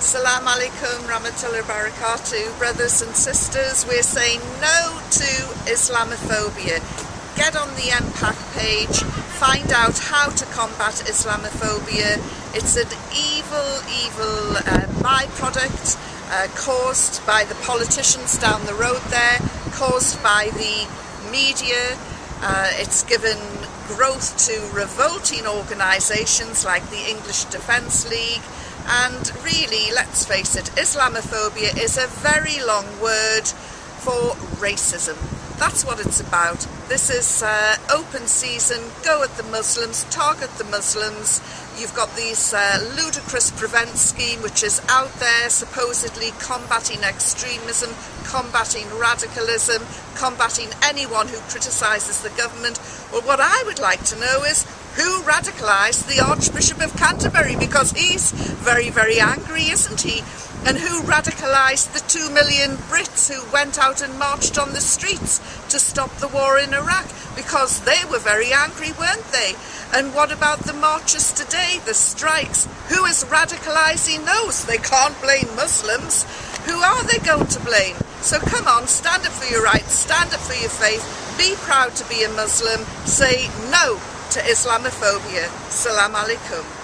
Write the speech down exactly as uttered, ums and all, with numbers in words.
Salam alaikum, rahmatullah barakatuh, brothers and sisters. We're saying no to Islamophobia. Get on the M PAC page, find out how to combat Islamophobia. It's an evil, evil uh, byproduct uh, caused by the politicians down the road there, caused by the media. Uh, it's given growth to revolting organisations like the English Defence League. And really, let's face it, Islamophobia is a very long word for racism. That's what it's about. This is uh, open season, go at the Muslims, target the Muslims. You've got this uh, ludicrous Prevent scheme which is out there supposedly combating extremism, combating radicalism, combating anyone who criticises the government. Well, what I would like to know is who radicalised the Archbishop of Canterbury, because he's very, very angry, isn't he? And who radicalised the two million Brits who went out and marched on the streets to stop the war in Iraq? Because they were very angry, weren't they? And what about the marches today, the strikes? Who is radicalising those? They can't blame Muslims. Who are they going to blame? So come on, stand up for your rights, stand up for your faith, be proud to be a Muslim, say no to Islamophobia. Salam alaikum.